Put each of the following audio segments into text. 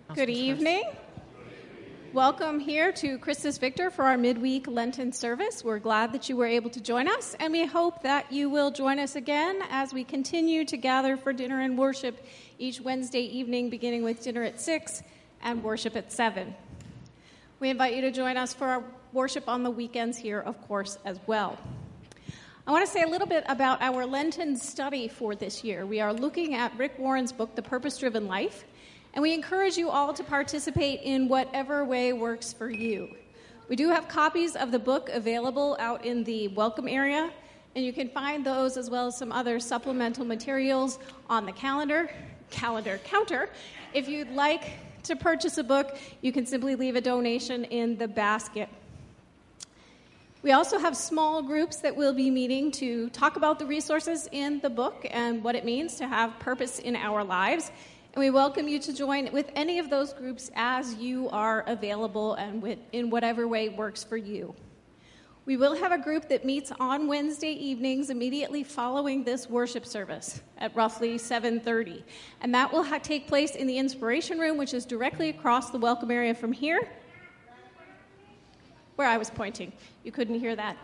Good evening. Welcome here to Christus Victor for our midweek Lenten service. We're glad that you were able to join us, and we hope that you will join us again as we continue to gather for dinner and worship each Wednesday evening, beginning with dinner at 6 and worship at 7. We invite you to join us for our worship on the weekends here, of course, as well. I want to say a little bit about our Lenten study for this year. We are looking at Rick Warren's book, The Purpose-Driven Life, and we encourage you all to participate in whatever way works for you. We do have copies of the book available out in the welcome area, and you can find those as well as some other supplemental materials on the calendar counter. If you'd like to purchase a book, you can simply leave a donation in the basket. We also have small groups that will be meeting to talk about the resources in the book and what it means to have purpose in our lives. And we welcome you to join with any of those groups as you are available and in whatever way works for you. We will have a group that meets on Wednesday evenings immediately following this worship service at roughly 7:30. And that will take place in the Inspiration Room, which is directly across the welcome area from here, where I was pointing. You couldn't hear that.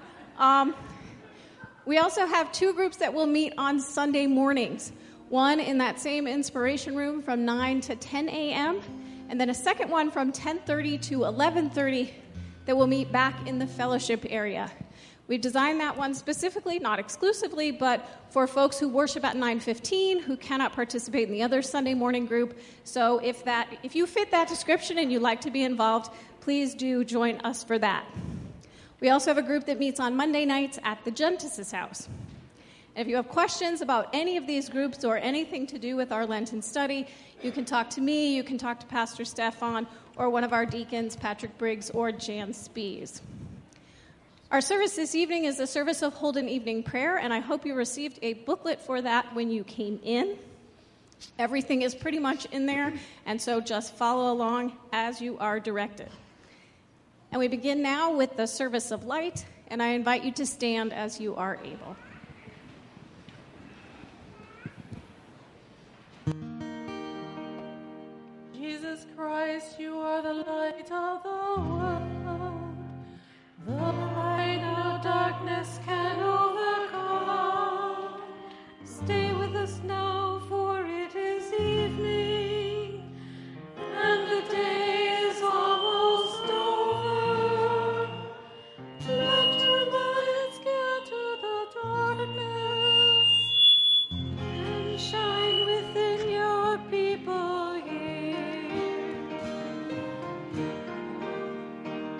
We also have two groups that will meet on Sunday mornings. One in that same Inspiration Room from 9 to 10 a.m., and then a second one from 10:30 to 11:30 that will meet back in the fellowship area. We've designed that one specifically, not exclusively, but for folks who worship at 9:15 who cannot participate in the other Sunday morning group. So if you fit that description and you'd like to be involved, please do join us for that. We also have a group that meets on Monday nights at the Gentis' house. And if you have questions about any of these groups or anything to do with our Lenten study, you can talk to me, you can talk to Pastor Stefan, or one of our deacons, Patrick Briggs or Jan Spies. Our service this evening is the service of Holden Evening Prayer, and I hope you received a booklet for that when you came in. Everything is pretty much in there, and so just follow along as you are directed. And we begin now with the service of light, and I invite you to stand as you are able. Jesus Christ, you are the light of the world, the light no darkness can overcome. Stay with us now, for it is evening, and the day is almost over. Let your light scatter the darkness, and shine within your people here.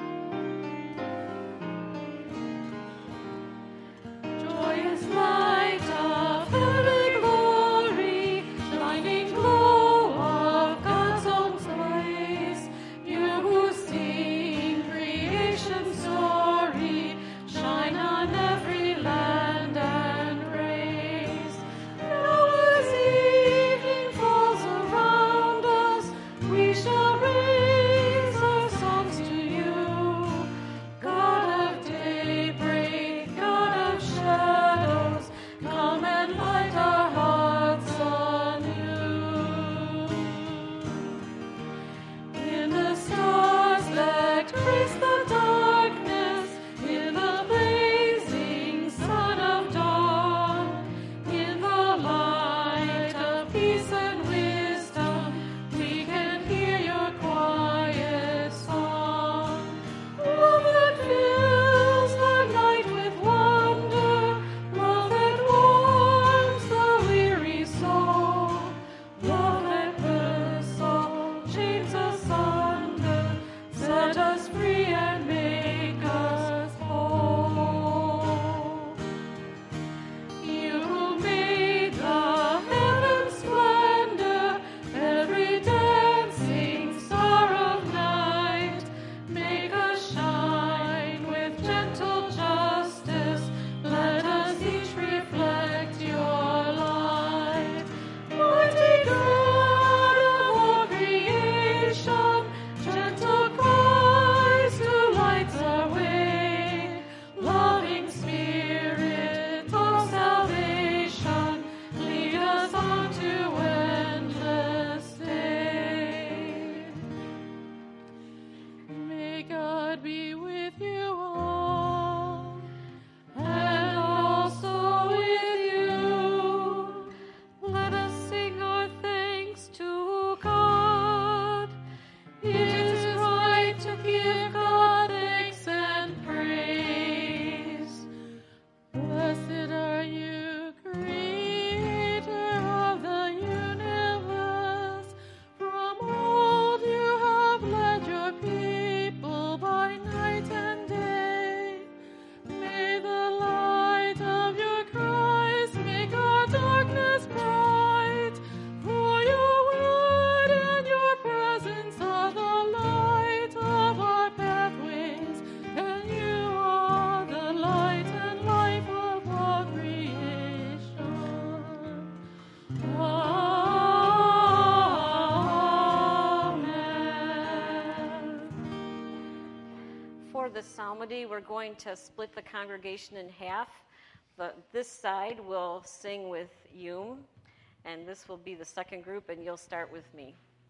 this psalmody, we're going to split the congregation in half. This side will sing with Hume, and this will be the second group, and you'll start with me.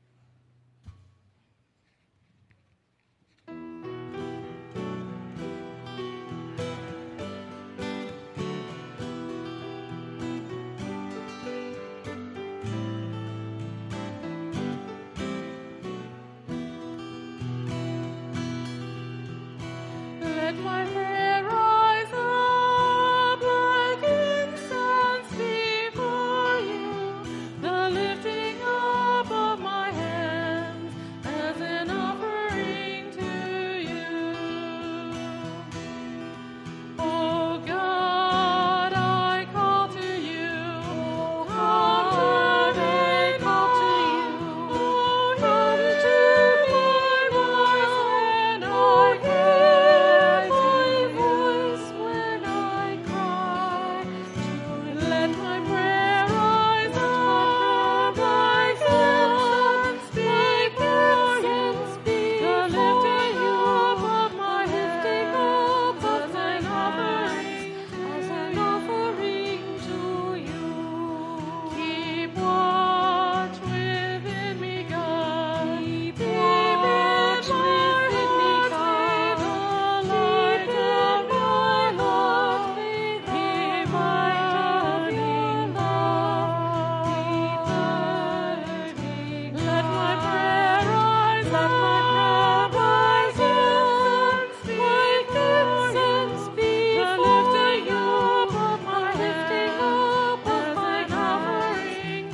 Let my prayer rise up like incense before you, the lifting up of my hands as an offering to you. Oh God, I call to you. Come today, call to you. Oh, come to my voice when I hear my voice when I cry. Let my prayer rise up like incense before you, the lifting up of my hands as an offering to you. Keep watch within me, God. Keep watch within me, God. The light of my heart, be my turning love, be burning. Let my prayer rise up, like incense before you, the lifting up of my hands as an offering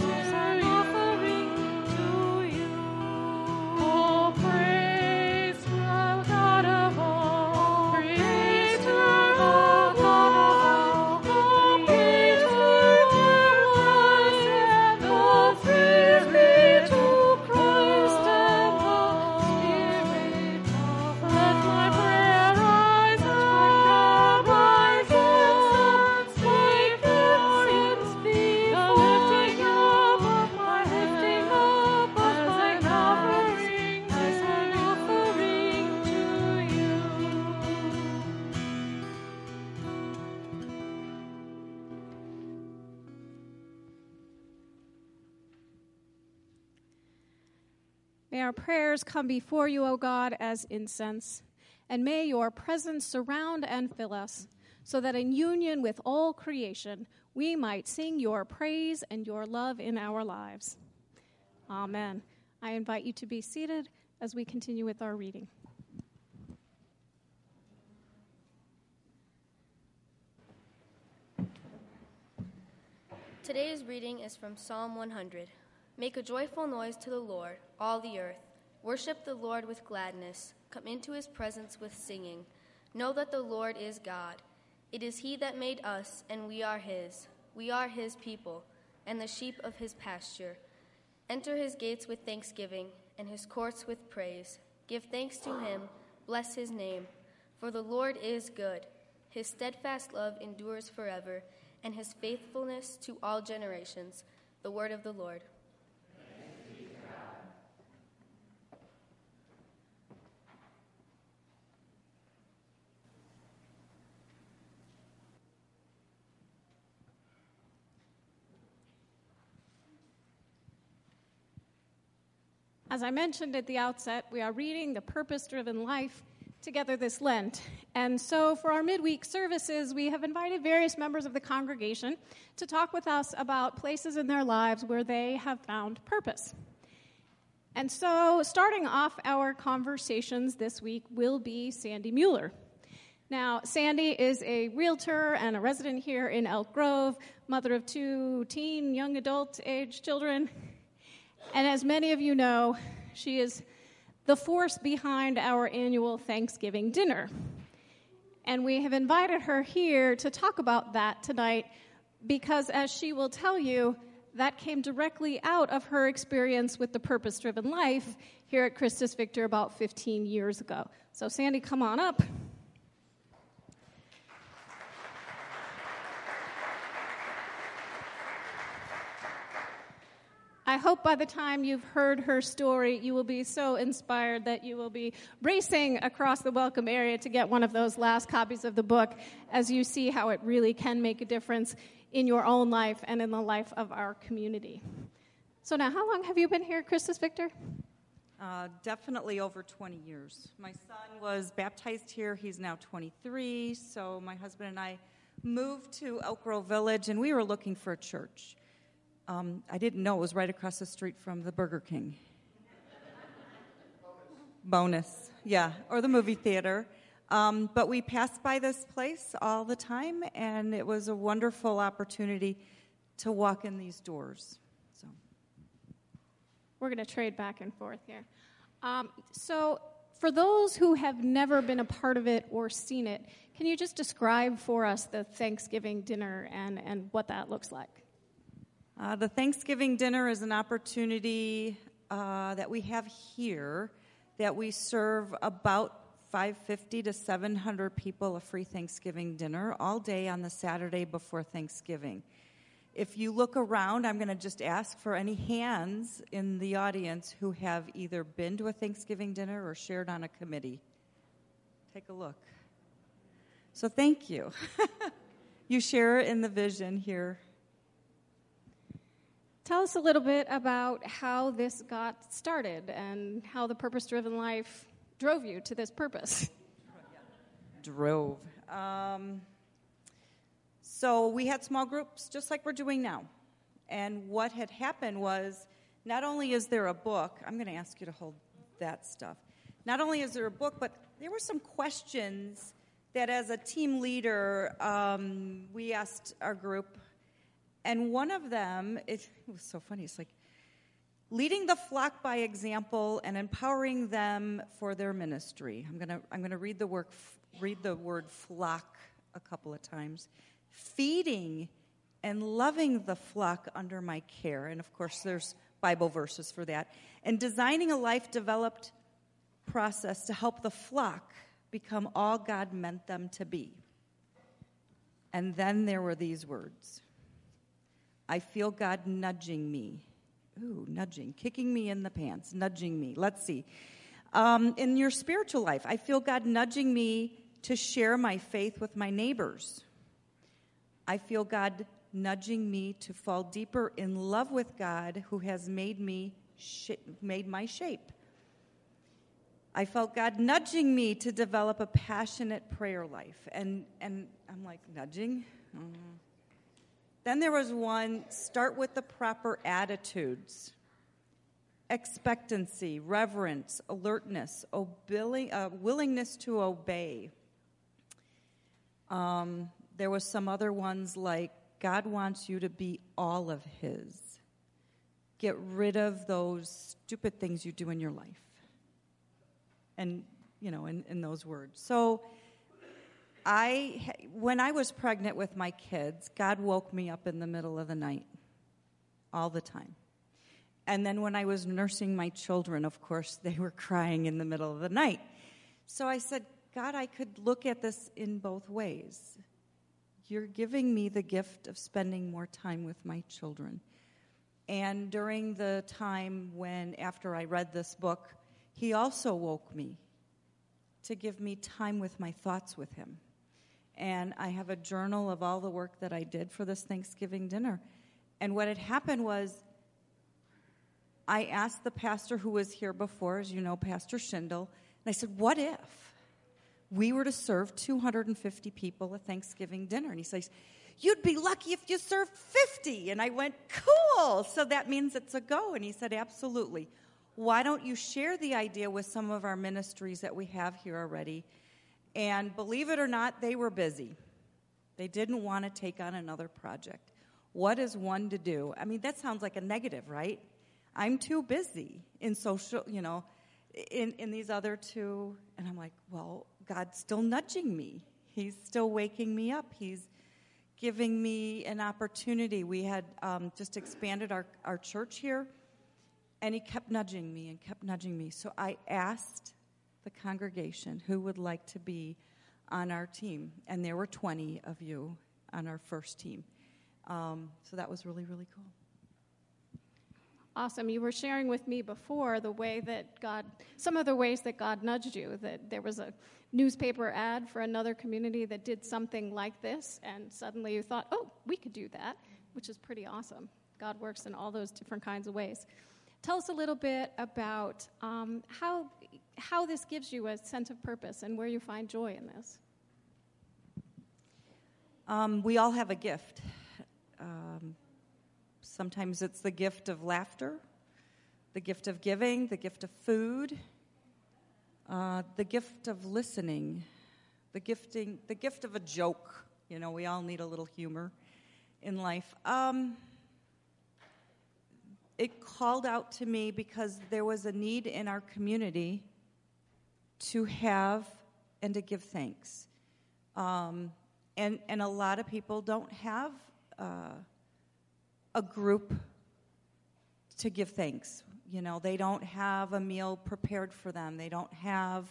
to you. Oh, praise to our God of all, praise to our God of all, praise to Christ and the Spirit, to Christ and the Spirit. Let my prayer rise up like incense before you, the lifting up of my hands as an offering to you. May our prayers come before you, O God, as incense, and may your presence surround and fill us, so that in union with all creation we might sing your praise and your love in our lives. Amen. I invite you to be seated as we continue with our reading. Today's reading is from Psalm 100. Make a joyful noise to the Lord, all the earth. Worship the Lord with gladness. Come into his presence with singing. Know that the Lord is God. It is he that made us, and we are his. We are his people, and the sheep of his pasture. Enter his gates with thanksgiving, and his courts with praise. Give thanks to him, bless his name. For the Lord is good. His steadfast love endures forever, and his faithfulness to all generations. The word of the Lord. As I mentioned at the outset, we are reading The Purpose-Driven Life together this Lent. And so for our midweek services, we have invited various members of the congregation to talk with us about places in their lives where they have found purpose. And so starting off our conversations this week will be Sandy Mueller. Now, Sandy is a realtor and a resident here in Elk Grove, mother of 2 teen, young adult-age children. And as many of you know, she is the force behind our annual Thanksgiving dinner. And we have invited her here to talk about that tonight because, as she will tell you, that came directly out of her experience with the Purpose-Driven Life here at Christus Victor about 15 years ago. So, Sandy, come on up. I hope by the time you've heard her story, you will be so inspired that you will be racing across the welcome area to get one of those last copies of the book as you see how it really can make a difference in your own life and in the life of our community. So now, how long have you been here at Christus Victor? Definitely over 20 years. My son was baptized here. He's now 23. So my husband and I moved to Elk Grove Village, and we were looking for a church. I didn't know it was right across the street from the Burger King. Bonus, yeah, or the movie theater. But we passed by this place all the time, and it was a wonderful opportunity to walk in these doors. So we're going to trade back and forth here. So for those who have never been a part of it or seen it, can you just describe for us the Thanksgiving dinner and what that looks like? The Thanksgiving dinner is an opportunity that we have here that we serve about 550 to 700 people a free Thanksgiving dinner all day on the Saturday before Thanksgiving. If you look around, I'm going to just ask for any hands in the audience who have either been to a Thanksgiving dinner or shared on a committee. Take a look. So thank you. You share in the vision here. Tell us a little bit about how this got started and how the purpose-driven life drove you to this purpose. Drove. So we had small groups, just like we're doing now. And what had happened was, not only is there a book, I'm going to ask you to hold that stuff. Not only is there a book, but there were some questions that as a team leader, we asked our group. And one of them, it was so funny, it's like, leading the flock by example and empowering them for their ministry. I'm gonna read the word flock a couple of times. Feeding and loving the flock under my care. And, of course, there's Bible verses for that. And designing a life-developed process to help the flock become all God meant them to be. And then there were these words. I feel God nudging me. Ooh, nudging. Kicking me in the pants. Nudging me. Let's see. In your spiritual life, I feel God nudging me to share my faith with my neighbors. I feel God nudging me to fall deeper in love with God who has made my shape. I felt God nudging me to develop a passionate prayer life. And I'm like, nudging? Then there was one, start with the proper attitudes. Expectancy, reverence, alertness, willingness to obey. There was some other ones like, God wants you to be all of His. Get rid of those stupid things you do in your life. And, in those words. So when I was pregnant with my kids, God woke me up in the middle of the night all the time. And then when I was nursing my children, of course, they were crying in the middle of the night. So I said, God, I could look at this in both ways. You're giving me the gift of spending more time with my children. And during the time after I read this book, He also woke me to give me time with my thoughts with Him. And I have a journal of all the work that I did for this Thanksgiving dinner. And what had happened was I asked the pastor who was here before, as you know, Pastor Schindel, and I said, what if we were to serve 250 people a Thanksgiving dinner? And he says, you'd be lucky if you served 50. And I went, cool, so that means it's a go. And he said, absolutely. Why don't you share the idea with some of our ministries that we have here already? And believe it or not, they were busy. They didn't want to take on another project. What is one to do? I mean, that sounds like a negative, right? I'm too busy in social, in these other two. And I'm like, well, God's still nudging me. He's still waking me up. He's giving me an opportunity. We had just expanded our church here, and He kept nudging me and kept nudging me. So I asked the congregation who would like to be on our team, and there were 20 of you on our first team. So that was really, really cool. Awesome. You were sharing with me before some of the ways that God nudged you, that there was a newspaper ad for another community that did something like this, and suddenly you thought, oh, we could do that, which is pretty awesome. God works in all those different kinds of ways. Tell us a little bit about how this gives you a sense of purpose and where you find joy in this. We all have a gift. Sometimes it's the gift of laughter, the gift of giving, the gift of food, the gift of listening, the gift of a joke. You know, we all need a little humor in life. It called out to me because there was a need in our community to have and to give thanks. And a lot of people don't have a group to give thanks. You know, they don't have a meal prepared for them. They don't have,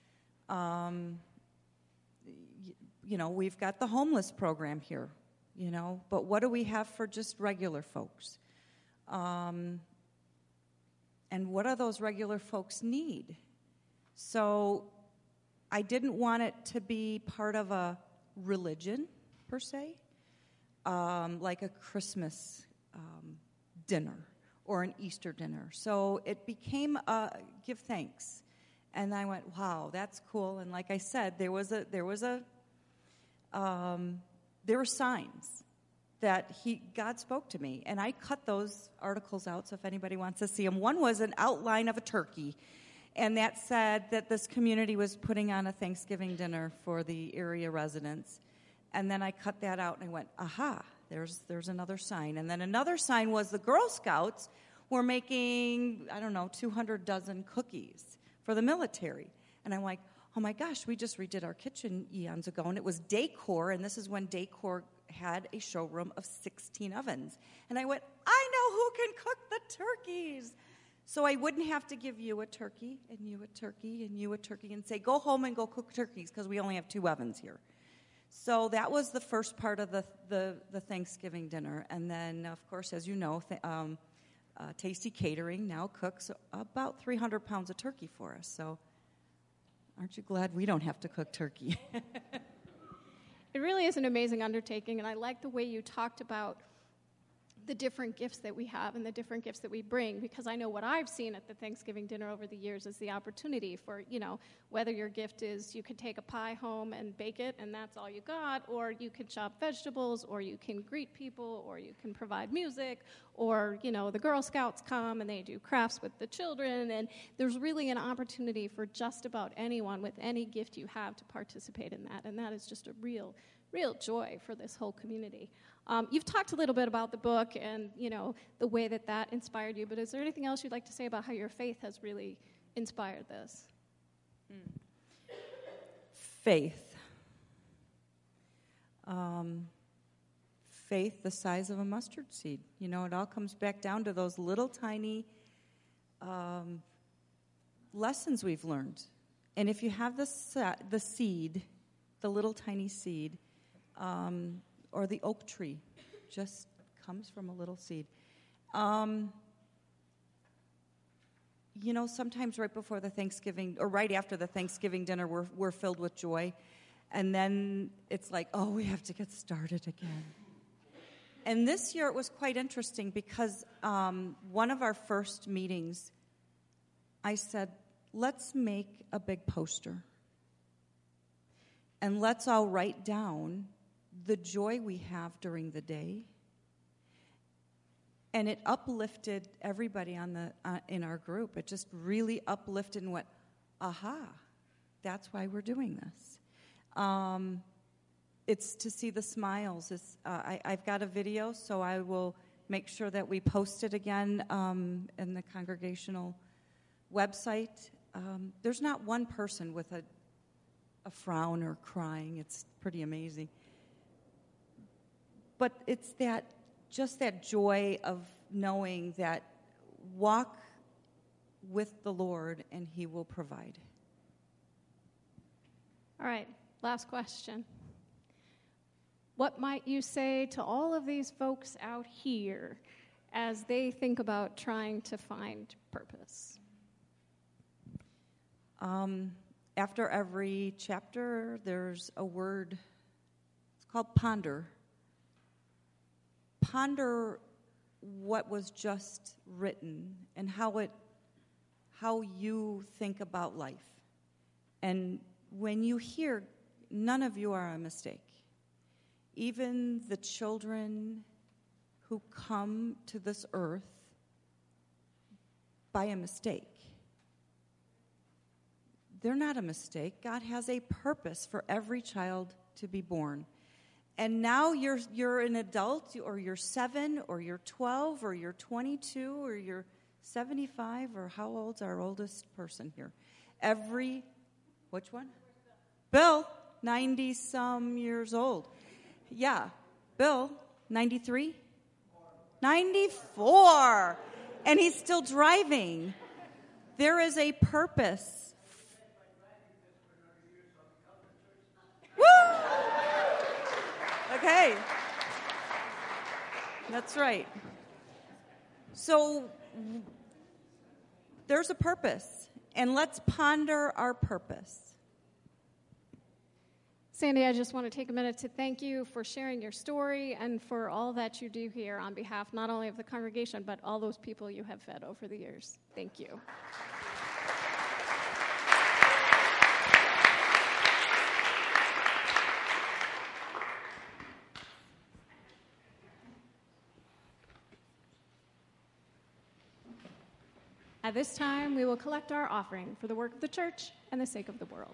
we've got the homeless program here, but what do we have for just regular folks? And what do those regular folks need? So I didn't want it to be part of a religion, per se, like a Christmas dinner or an Easter dinner. So it became a give thanks. And I went, wow, that's cool. And like I said, there were signs that God spoke to me. And I cut those articles out, so if anybody wants to see them. One was an outline of a turkey. And that said that this community was putting on a Thanksgiving dinner for the area residents. And then I cut that out and I went, aha, there's another sign. And then another sign was the Girl Scouts were making, 200 dozen cookies for the military. And I'm like, oh my gosh, we just redid our kitchen eons ago. And it was Decor, and this is when Decor had a showroom of 16 ovens. And I went, I know who can cook the turkeys. So I wouldn't have to give you a turkey, and you a turkey, and you a turkey, and say, go home and go cook turkeys, because we only have 2 ovens here. So that was the first part of the Thanksgiving dinner. And then, of course, as you know, Tasty Catering now cooks about 300 pounds of turkey for us. So aren't you glad we don't have to cook turkey? It really is an amazing undertaking, and I like the way you talked about the different gifts that we have and the different gifts that we bring, because I know what I've seen at the Thanksgiving dinner over the years is the opportunity for, whether your gift is you could take a pie home and bake it and that's all you got, or you can chop vegetables, or you can greet people, or you can provide music, or, the Girl Scouts come and they do crafts with the children, and there's really an opportunity for just about anyone with any gift you have to participate in that, and that is just a real joy for this whole community. You've talked a little bit about the book and, the way that inspired you, but is there anything else you'd like to say about how your faith has really inspired this? Faith. Faith the size of a mustard seed. It all comes back down to those little tiny lessons we've learned. And if you have the seed, the little tiny seed, or the oak tree, just comes from a little seed. Sometimes right before the Thanksgiving, or right after the Thanksgiving dinner, we're filled with joy. And then it's like, oh, we have to get started again. And this year it was quite interesting because one of our first meetings, I said, let's make a big poster. And let's all write down the joy we have during the day. And it uplifted everybody in our group. It just really uplifted and went, aha, that's why we're doing this. It's to see the smiles. I've got a video, so I will make sure that we post it again in the congregational website. There's not one person with a frown or crying. It's pretty amazing. But it's that joy of knowing that walk with the Lord and He will provide. All right, last question. What might you say to all of these folks out here as they think about trying to find purpose? After every chapter, there's a word. It's called ponder. Ponder what was just written and how you think about life. And when you hear, none of you are a mistake. Even the children who come to this earth by a mistake, they're not a mistake. God has a purpose for every child to be born. And now you're an adult, or you're 7, or you're 12, or you're 22, or you're 75, or how old's our oldest person here? Which one? Bill, 90-some years old. Yeah, Bill, 93? 94. And he's still driving. There is a purpose. Woo! Okay. That's right. So there's a purpose, and let's ponder our purpose. Sandy, I just want to take a minute to thank you for sharing your story and for all that you do here on behalf not only of the congregation, but all those people you have fed over the years. Thank you. At this time, we will collect our offering for the work of the church and the sake of the world.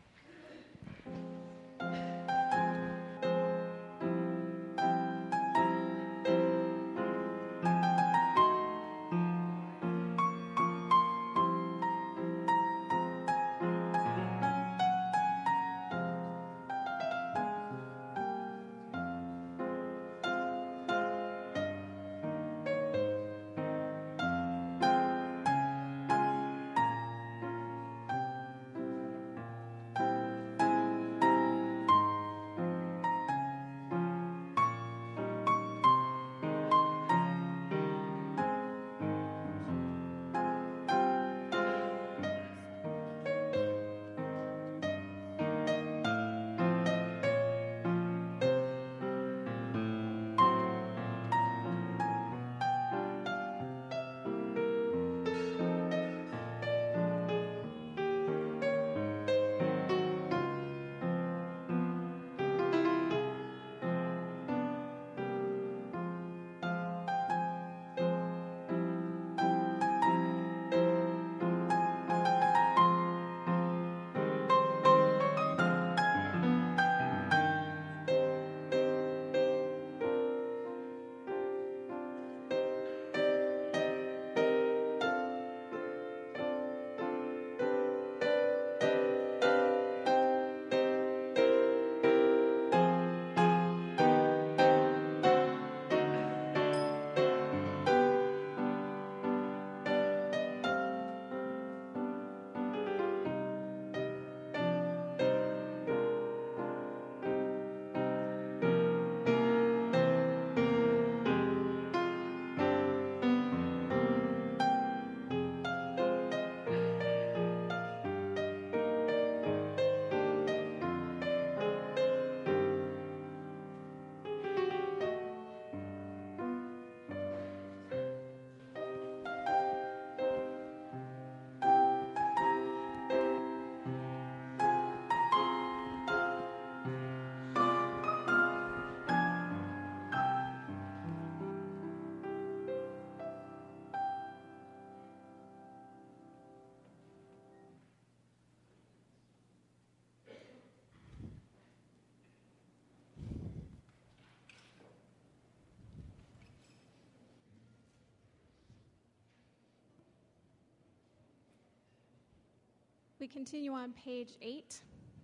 We continue on page 8.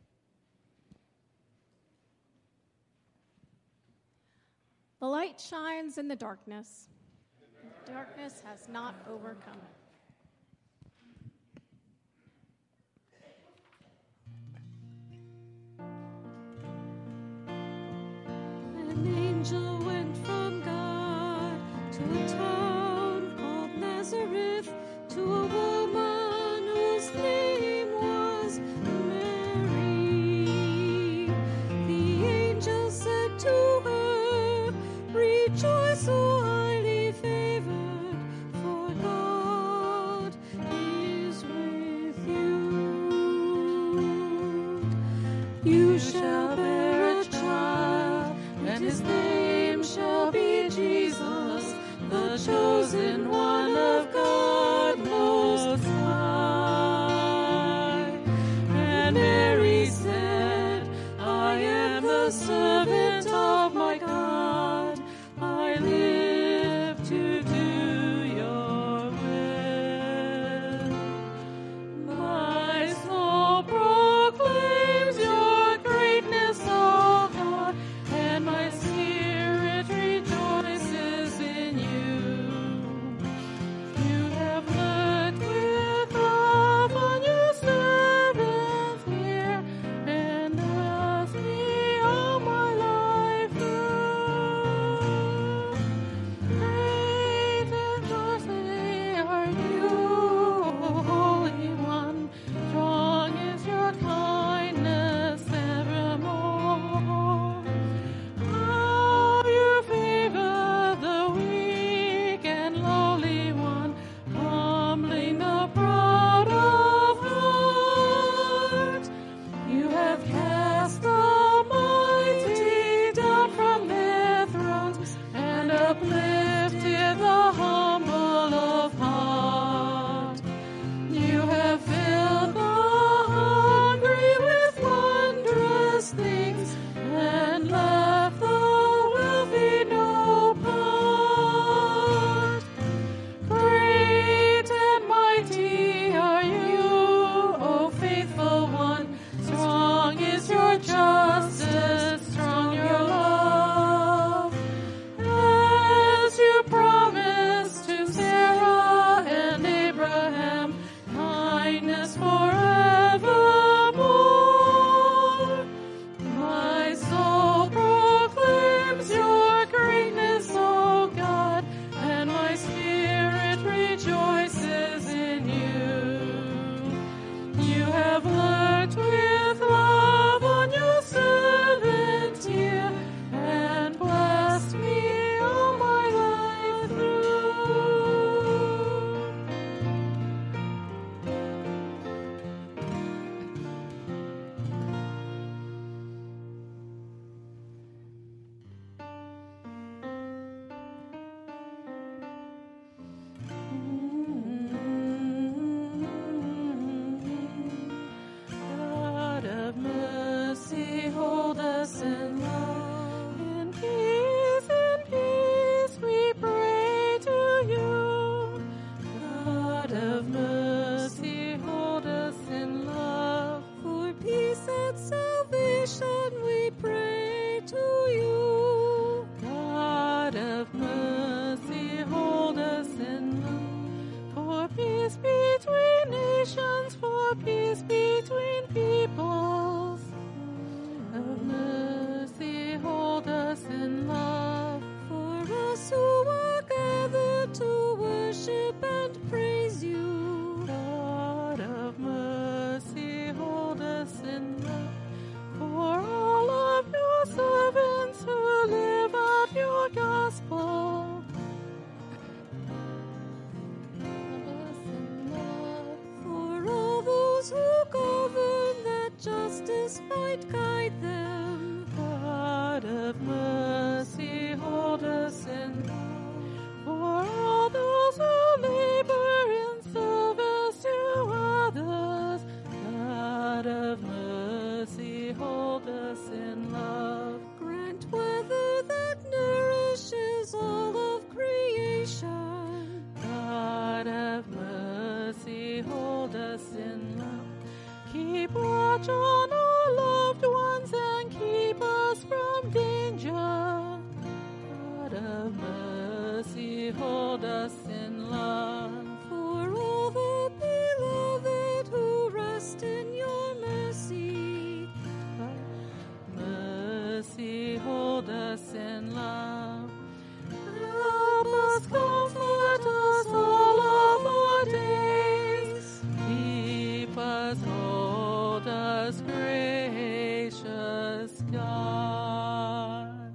The light shines in the darkness. Darkness has not overcome it. An angel went from God to a town His name shall be Jesus, the chosen one of God Most High. And Mary said, I am the servant of my God. I live to do your will. My soul proclaims your greatness, O God, and my spirit rejoices in you. You have looked with love on your servants here, and blessed me all my life through. Great and mercy are you, Holy One. Strong is your kindness evermore. How you favor the weak and lowly one, humbling the proud of heart. You have cast the mighty down from their thrones and uplifted the humble of heart. You have filled the hungry with wondrous things and left the wealthy no part. Great and mighty are you, O faithful one. Strong is your justice, strong your love. As you promised to Sarah and Abraham, kindness forevermore. My soul proclaims your greatness, O God, and my spirit rejoices in you. You have looked with love on your servant here, and blessed me all my life through. God of mercy, hold us in love. In peace we pray to you. God of mercy, hold us in love. For peace and salvation we pray to you. God of mercy, hold us in love. For peace between nations, for peace between peoples. Of mercy, hold us in love. For us who are gathered to worship and praise you. God of mercy, hold us in love. For all of your servants who live out your gospel. For all those who govern, that justice might guide them. God of mercy, hold us in love. For all those who labor in service to others. God of mercy, hold us in love. Grant weather that nourishes all of creation. God of mercy, hold us in love. Keep watch on our loved ones and keep us from danger. God of mercy, hold us in love. For all the beloved who rest in your mercy. Mercy, hold us in love. Help us, comfort us all of our days. Keep us, hold us, gracious God.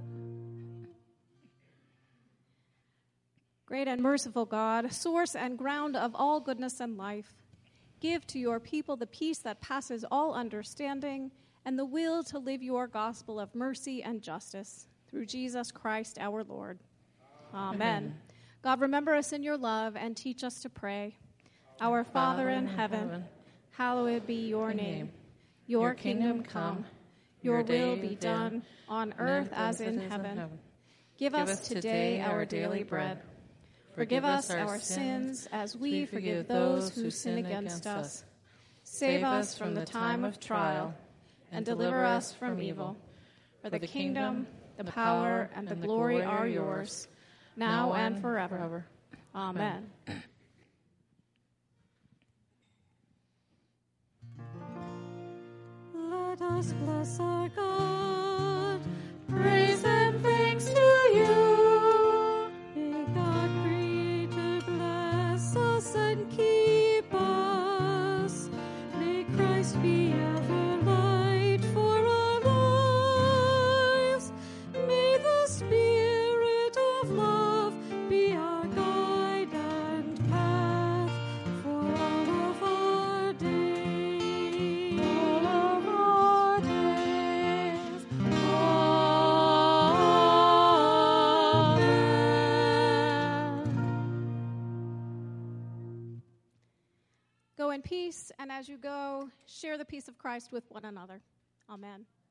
Great and merciful God, source and ground of all goodness and life, give to your people the peace that passes all understanding and the will to live your gospel of mercy and justice. through Jesus Christ our Lord. Amen. God, remember us in your love and teach us to pray. Our Father in heaven, hallowed be your name. Your kingdom come, your will be done on earth as in heaven. Give us today our daily bread. Forgive us our sins as we forgive those who sin against us. Save us from the time of trial and deliver us from evil. For the kingdom, the power, and the glory are yours, now and forever. Amen. Let us bless our God. Praise and thanks to you. May God Creator bless us and keep us. May Christ be ever light for our lives. May the Spirit of love be our guide and path for all of our days. All of our days. Amen. Go in peace, and as you go, share the peace of Christ with one another. Amen.